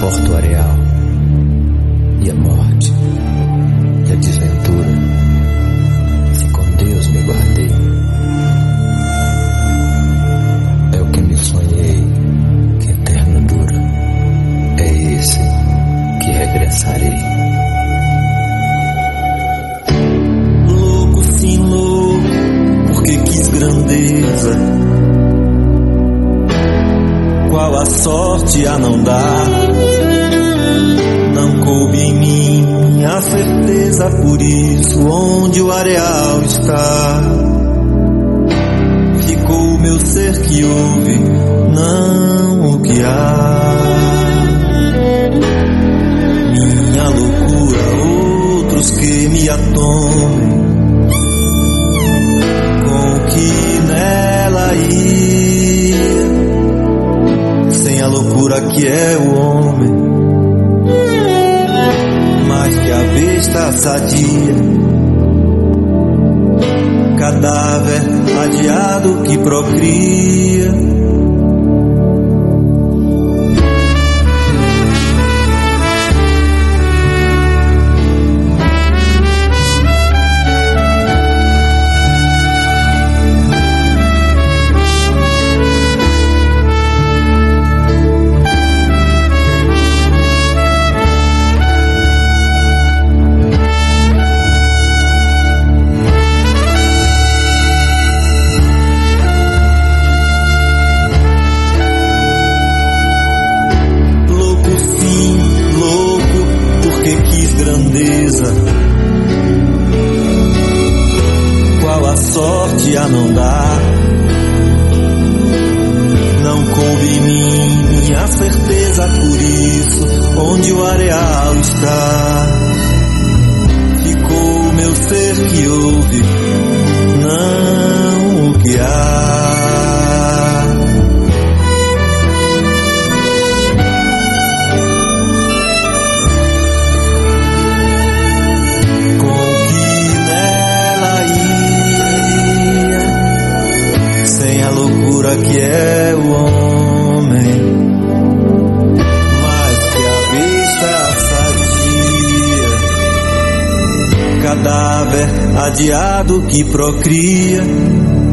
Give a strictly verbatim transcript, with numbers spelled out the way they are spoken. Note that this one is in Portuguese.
importa o areal e a morte e a desventura, se com Deus me guardei. É o que me sonhei, que eterno dura, é esse que regressarei. Louco, sim, louco, porque quis grandeza. Qual a sorte a não dar? Não coube em mim a certeza, por isso onde o areal está, ficou o meu ser que ouve, não o que há. Minha loucura, outros que me atomem com o que nela ia, sem a loucura que é o homem, mais que a besta sadia, cadáver adiado que procria. Qual a sorte a não dar? Não coube em mim a certeza, por isso onde o areal está, ficou o meu ser que ouve, não o que há. Que é o homem, mais que a besta sadia, cadáver adiado que procria.